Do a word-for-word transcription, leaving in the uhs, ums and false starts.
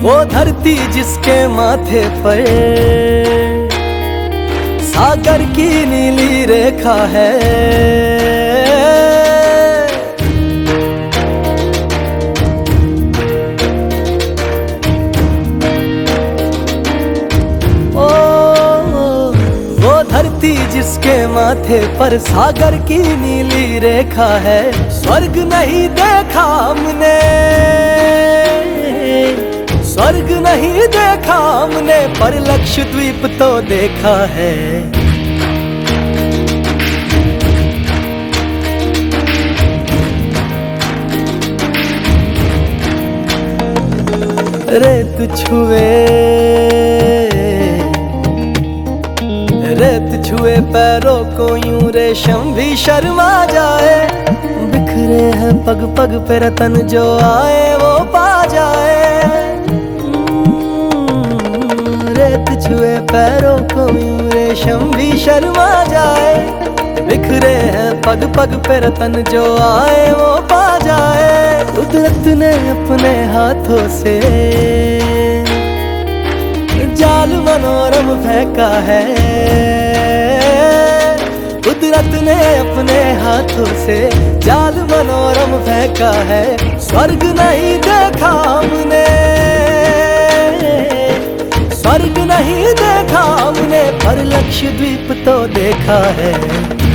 वो धरती जिसके माथे पर सागर की नीली रेखा है, ओ वो धरती जिसके माथे पर सागर की नीली रेखा है। स्वर्ग नहीं देखा हमने, स्वर्ग नहीं देखा हमने, पर लक्षद्वीप तो देखा है। रेत छुए रेत छुए पैरों को यूं रेशम भी शर्मा जाए। बिखरे हैं पग पग पे रतन, जो आए वो पा जाए। रेत छुए पैरों को यूं रेशम भी शर्मा जाए। बिखरे हैं पग पग पे रतन, जो आए वो पा जाए। कुदरत ने अपने हाथों से जाल मनोरम फेंका है। कुदरत ने अपने हाथों से जाल मनोरम फेंका है। स्वर्ग नहीं देखा हमने, स्वर्ग नहीं देखा हमने, पर लक्षद्वीप तो देखा है।